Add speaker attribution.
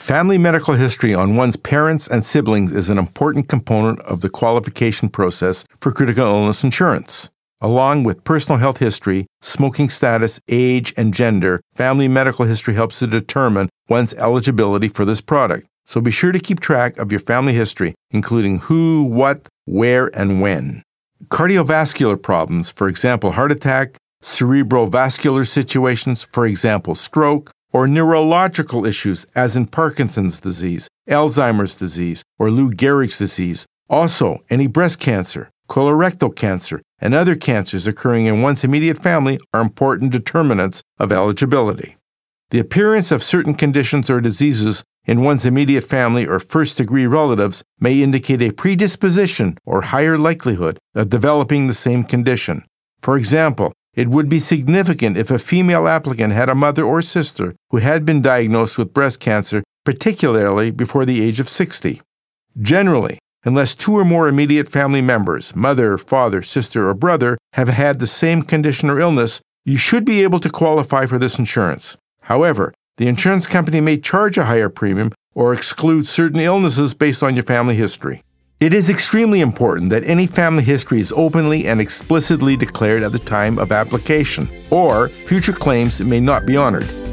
Speaker 1: Family medical history on one's parents and siblings is an important component of the qualification process for critical illness insurance. Along with personal health history, smoking status, age, and gender, family medical history helps to determine one's eligibility for this product. So be sure to keep track of your family history, including who, what, where, and when. Cardiovascular problems, for example, heart attack, cerebrovascular situations, for example, stroke, or neurological issues, as in Parkinson's disease, Alzheimer's disease, or Lou Gehrig's disease. Also, any breast cancer, colorectal cancer, and other cancers occurring in one's immediate family are important determinants of eligibility. The appearance of certain conditions or diseases in one's immediate family or first-degree relatives may indicate a predisposition or higher likelihood of developing the same condition. For example, it would be significant if a female applicant had a mother or sister who had been diagnosed with breast cancer, particularly before the age of 60. Generally, unless two or more immediate family members, mother, father, sister, or brother, have had the same condition or illness, you should be able to qualify for this insurance. However, the insurance company may charge a higher premium or exclude certain illnesses based on your family history. It is extremely important that any family history is openly and explicitly declared at the time of application, or future claims may not be honored.